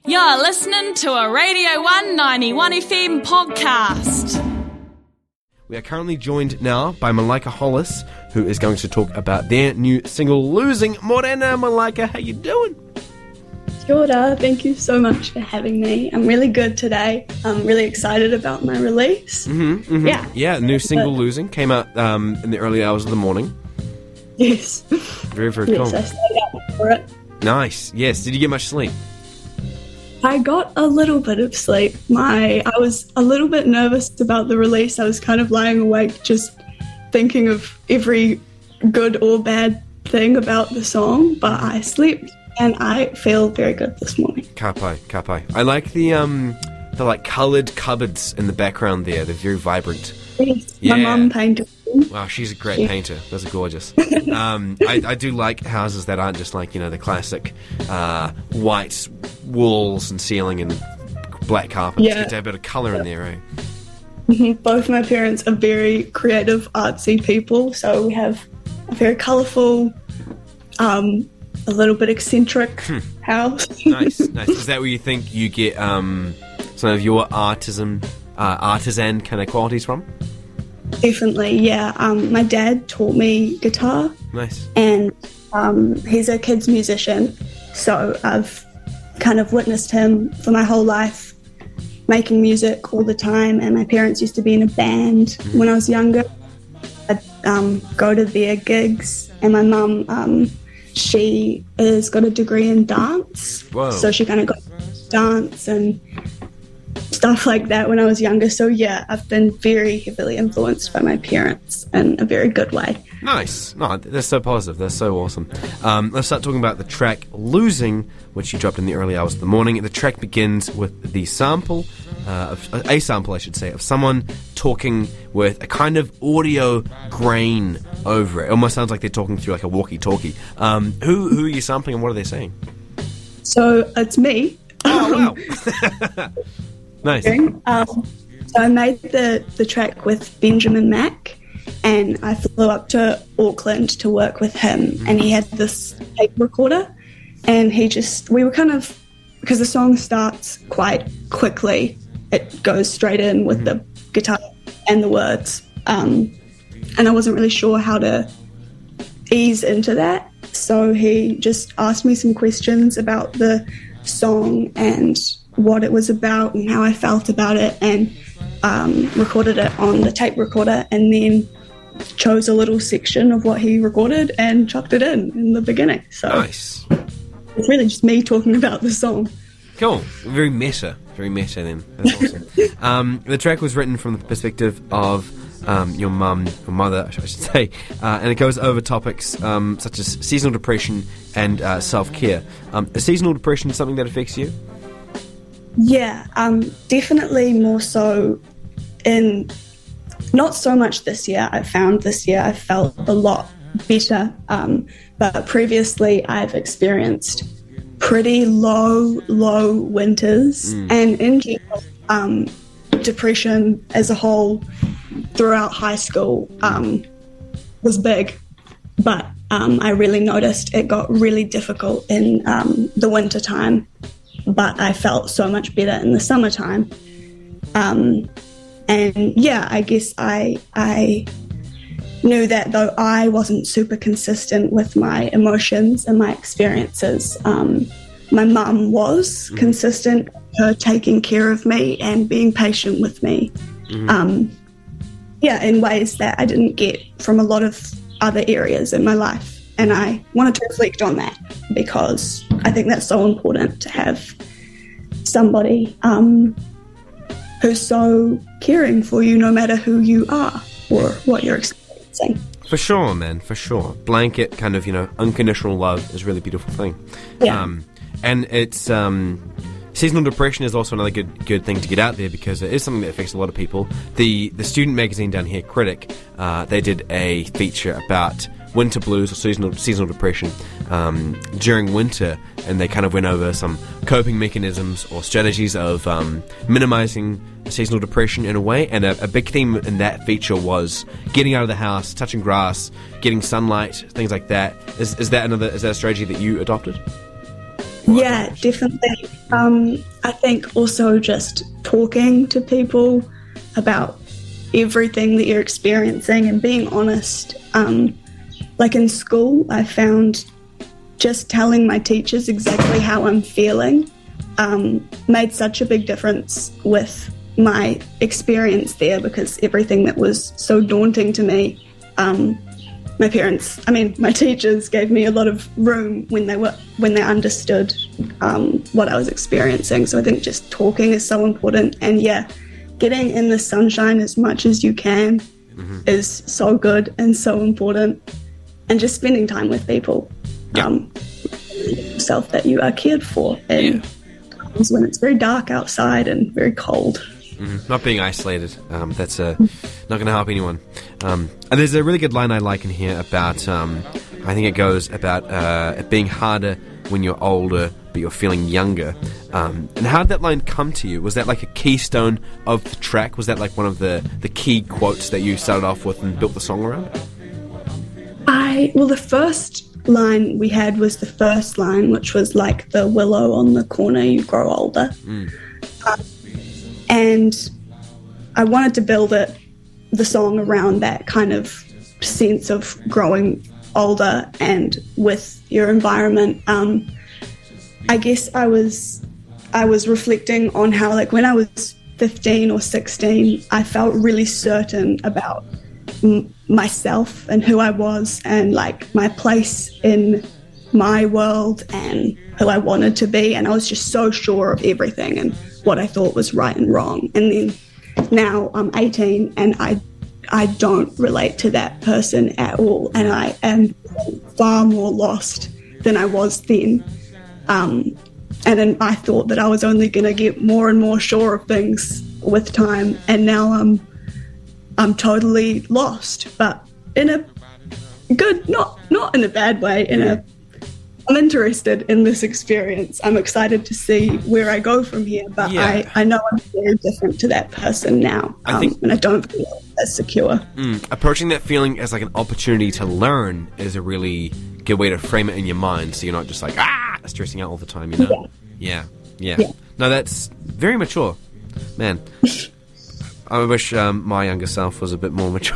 You're listening to a Radio 191 FM podcast. We are currently joined now by Malaika Hollis, who is going to talk about their new single, Losing. Morena, Malaika, how you doing? Kia ora, thank you so much for having me. I'm really good today. I'm really excited about my release. Yeah, new single, Losing, came out in the early hours of the morning. Yes. Very, very cool. Yes, I stayed up for it. Nice, yes. Did you get much sleep? I got a little bit of sleep. I was a little bit nervous about the release. I was kind of lying awake just thinking of every good or bad thing about the song, but I slept and I feel very good this morning. Kapai. I like the like coloured cupboards in the background there. They're very vibrant. Yes, Yeah. my mum painted them. Wow, she's a great painter. Those are gorgeous. I do like houses that aren't just like, the classic white walls and ceiling and black carpets. Yeah. Get to have a bit of colour in there, eh? Both my parents are very creative, artsy people, so we have a very colourful, a little bit eccentric house. Nice. Is that where you think you get some of your artisan kind of qualities from? Definitely, yeah. My dad taught me guitar. Nice. And he's a kids musician, so I've kind of witnessed him for my whole life making music all the time, and my parents used to be in a band when I was younger. I'd go to their gigs, and my mum, she has got a degree in dance. Whoa. So she kind of got dance and stuff like that when I was younger. So yeah, I've been very heavily influenced by my parents in a very good way. Nice. No, they're so positive. They're so awesome. Let's start talking about the track Losing, which you dropped in the early hours of the morning. The track begins with the sample, a sample, I should say, of someone talking with a kind of audio grain over it. It almost sounds like they're talking through like a walkie-talkie. Who are you sampling and what are they saying? So it's me. Oh, wow. Nice. So I made the track with Benjamin Mack, and I flew up to Auckland to work with him, and he had this tape recorder, and we were kind of, because the song starts quite quickly, it goes straight in with the guitar and the words, and I wasn't really sure how to ease into that, so he just asked me some questions about the song and what it was about and how I felt about it, and recorded it on the tape recorder, and then chose a little section of what he recorded and chucked it in the beginning. So Nice. it's really just me talking about the song. Cool. Very meta then. That's awesome. The track was written from the perspective of your mother, I should say, and it goes over topics such as seasonal depression and self-care. Is seasonal depression something that affects you? Yeah, definitely more so in, not so much this year. I found this year I felt a lot better, but previously I've experienced pretty low winters, and in general, depression as a whole throughout high school was big, but I really noticed it got really difficult in the winter time, but I felt so much better in the summertime. And yeah, I guess I knew that though I wasn't super consistent with my emotions and my experiences, my mum was consistent, her taking care of me and being patient with me. In ways that I didn't get from a lot of other areas in my life. And I wanted to reflect on that because I think that's so important to have somebody who's so caring for you no matter who you are or what you're experiencing. For sure, man, for sure. Blanket kind of, unconditional love is a really beautiful thing. Yeah. And it's seasonal depression is also another good thing to get out there because it is something that affects a lot of people. The student magazine down here, Critic, they did a feature about winter blues or seasonal depression during winter, and they kind of went over some coping mechanisms or strategies of minimizing seasonal depression in a way, and a big theme in that feature was getting out of the house, touching grass, getting sunlight, things like that. Is that a strategy that you adopted? Yeah, definitely. I think also just talking to people about everything that you're experiencing and being honest. Like in school, I found just telling my teachers exactly how I'm feeling made such a big difference with my experience there, because everything that was so daunting to me, my teachers gave me a lot of room when they understood what I was experiencing. So I think just talking is so important, and getting in the sunshine as much as you can is so good and so important, and just spending time with people, yourself that you are cared for, and when it's very dark outside and very cold. Not being isolated. That's not going to help anyone. And there's a really good line I like in here about, I think it goes about it being harder when you're older, but you're feeling younger. And how did that line come to you? Was that like a keystone of the track? Was that like one of the key quotes that you started off with and built the song around? The first line we had was the first line, which was like the willow on the corner, you grow older. And I wanted to build the song around that kind of sense of growing older and with your environment. I guess I was reflecting on how, like, when I was 15 or 16, I felt really certain about myself and who I was and like my place in my world and who I wanted to be, and I was just so sure of everything and what I thought was right and wrong. And then now I'm 18 and I don't relate to that person at all, and I am far more lost than I was then. And then I thought that I was only going to get more and more sure of things with time, and now I'm totally lost, but in a good, not in a bad way. I'm interested in this experience. I'm excited to see where I go from here, but I know I'm very different to that person now, and I don't feel as secure. Approaching that feeling as like an opportunity to learn is a really good way to frame it in your mind, so you're not just like stressing out all the time, you know? Yeah. No, that's very mature, man. I wish my younger self was a bit more mature.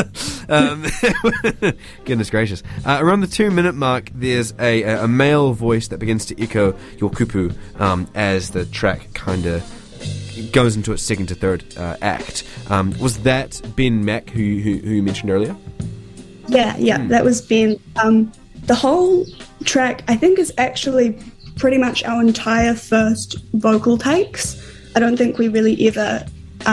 Goodness gracious. Around the 2-minute mark, there's a male voice that begins to echo your kupu as the track kind of goes into its second to third act. Was that Ben Mack, who you mentioned earlier? Yeah, that was Ben. The whole track, I think, is actually pretty much our entire first vocal takes. I don't think we really ever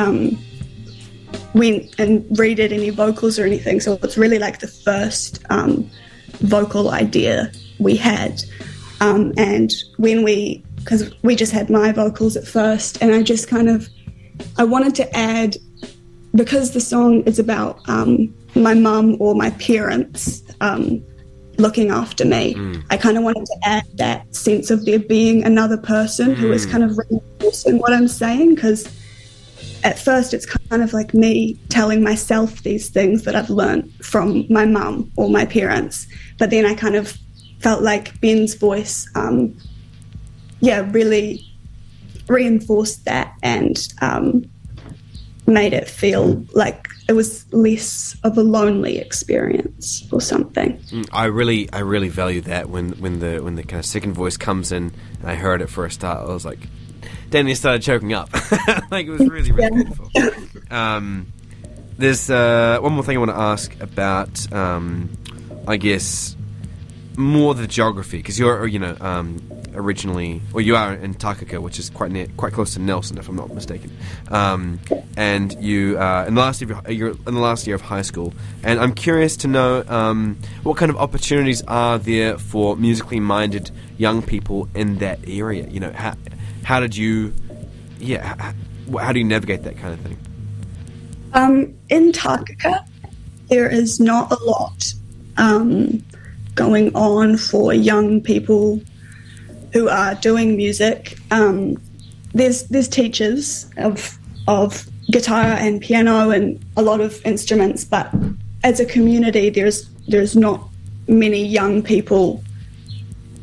went and redid any vocals or anything, so it's really like the first vocal idea we had. And when because we just had my vocals at first, and I wanted to add, because the song is about my mum or my parents looking after me, I kind of wanted to add that sense of there being another person who is kind of reinforcing what I'm saying, because at first it's kind of like me telling myself these things that I've learned from my mum or my parents, but then I kind of felt like Ben's voice really reinforced that and made it feel like it was less of a lonely experience or something. I really value that when the kind of second voice comes in, and I heard it for a start, I was like, Danny started choking up. Like, it was really beautiful. There's one more thing I want to ask about, I guess, more the geography, because you're, originally, or you are in Takaka, which is quite close to Nelson, if I'm not mistaken. And you in the last year of high school, and I'm curious to know what kind of opportunities are there for musically minded young people in that area. You know, how do you navigate that kind of thing? In Takaka, there is not a lot going on for young people who are doing music. There's teachers of guitar and piano and a lot of instruments, but as a community, there's not many young people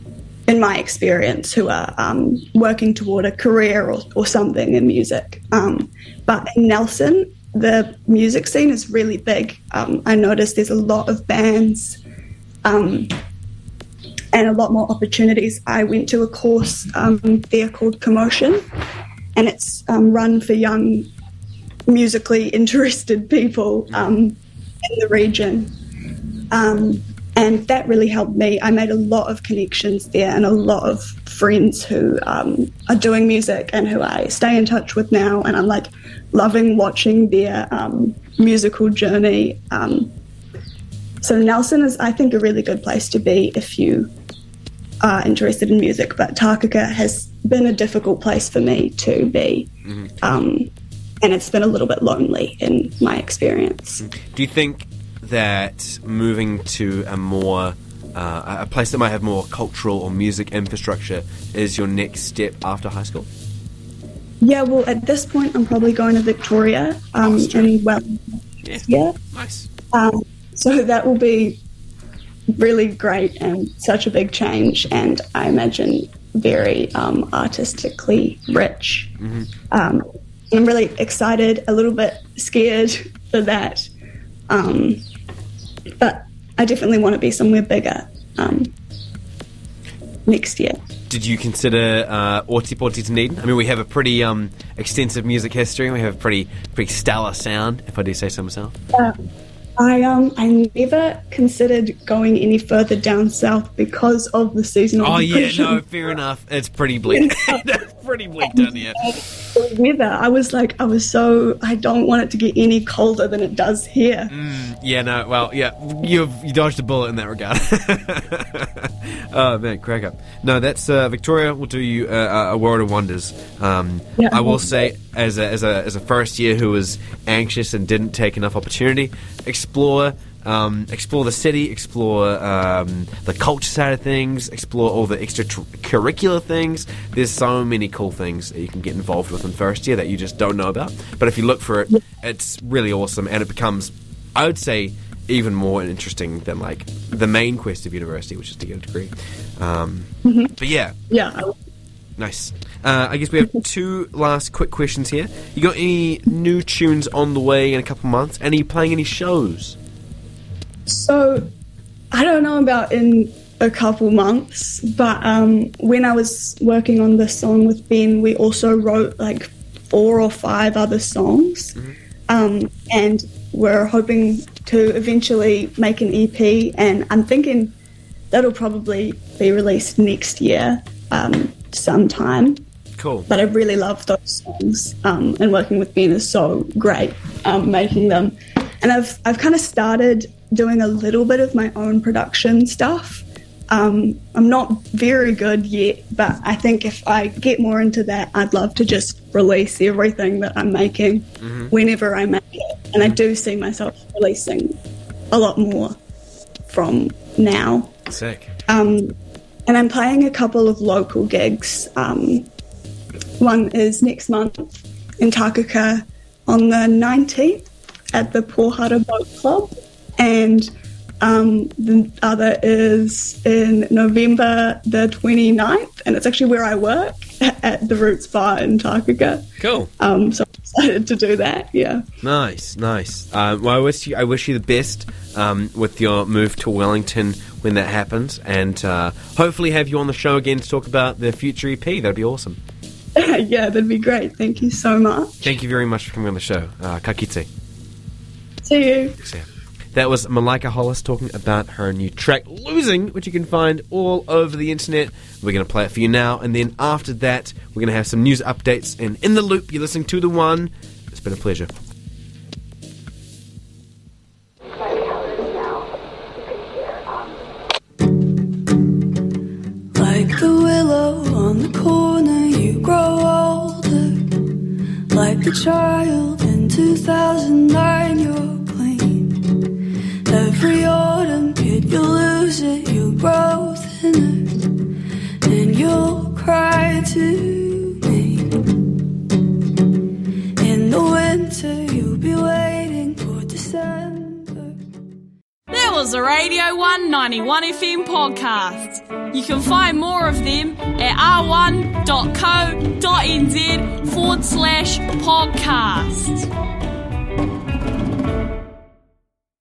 in my experience, who are working toward a career or something in music. But in Nelson, the music scene is really big. I noticed there's a lot of bands and a lot more opportunities. I went to a course there called Commotion, and it's run for young musically interested people in the region. And that really helped me. I made a lot of connections there and a lot of friends who are doing music and who I stay in touch with now. And I'm like loving watching their musical journey. So Nelson is, I think, a really good place to be if you are interested in music. But Takaka has been a difficult place for me to be. And it's been a little bit lonely in my experience. Do you think that moving to a more a place that might have more cultural or music infrastructure is your next step after high school? Yeah, well, at this point, I'm probably going to Victoria in Wellington. Yeah. Nice. So that will be really great and such a big change, and I imagine very artistically rich. I'm really excited, a little bit scared for that. But I definitely want to be somewhere bigger next year. Did you consider Ōtepoti Dunedin? I mean, we have a pretty extensive music history. We have a pretty stellar sound, if I do say so myself. I never considered going any further down south because of the seasonal depression. Yeah, no, fair enough. It's pretty bleak. It's pretty bleak down here. The weather, I don't want it to get any colder than it does here. You dodged a bullet in that regard. Oh man, crack up. No, that's Victoria will do you a world of wonders. I will say, as a first year who was anxious and didn't take enough opportunity, explore the city, explore the culture side of things, explore all the extracurricular things. There's so many cool things that you can get involved with in first year that you just don't know about. But if you look for it, it's really awesome, and it becomes, I would say, even more interesting than like the main quest of university, which is to get a degree. But yeah. Nice. I guess we have two last quick questions here. You got any new tunes on the way in a couple months? And are you playing any shows? So, I don't know about in a couple months, but when I was working on this song with Ben, we also wrote like 4 or 5 other songs. And we're hoping to eventually make an EP, and I'm thinking that'll probably be released next year sometime. Cool. But I really love those songs, and working with Ben is so great making them. And I've kind of started doing a little bit of my own production stuff. I'm not very good yet, but I think if I get more into that, I'd love to just release everything that I'm making whenever I make it. And I do see myself releasing a lot more from now. Sick. And I'm playing a couple of local gigs. One is next month in Takaka on the 19th at the Pohara Boat Club, and the other is in November the 29th, and it's actually where I work at the Roots Bar in Takaka. Cool. So I'm excited to do that. Yeah. Nice. Well, I wish you the best with your move to Wellington when that happens, and hopefully have you on the show again to talk about the future EP. That'd be awesome. Yeah, that'd be great. Thank you so much. Thank you very much for coming on the show. Ka kite. See you. That was Malaika Hollis talking about her new track, Losing, which you can find all over the internet. We're going to play it for you now, and then after that, we're going to have some news updates. And in the loop, you're listening to The One. It's been a pleasure. Like the willow on the corner, you grow older. Like the child in 2009, you're clean. Every autumn, kid, you lose it, you grow thinner, and you'll cry to me. In the winter, you'll be waiting for December. There was a Radio 191 FM podcasts. You can find more of them at r1.co.nz/podcast.